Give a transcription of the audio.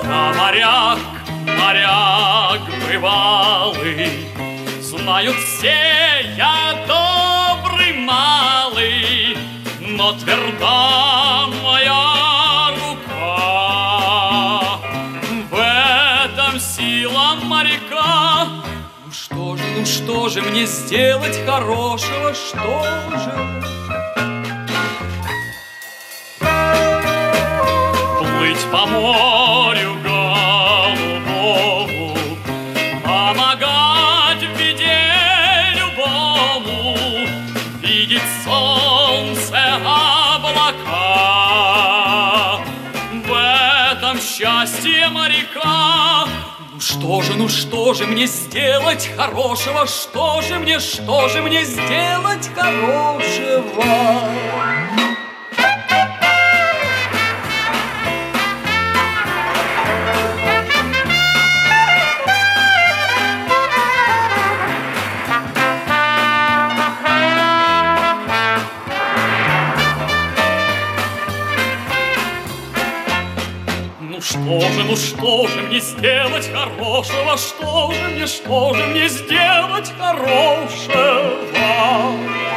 Я моряк, моряк бывалый, знают все, я добрый малый, но тверда моя рука. В этом сила моряка. Ну что же мне сделать хорошего, что же? Плыть по морю голубому, помогать в беде любому, видеть солнце, облака. В этом счастье моряка. Ну что же мне сделать хорошего? Что же мне сделать хорошего? Ну что же мне сделать хорошего? Что же мне сделать хорошего?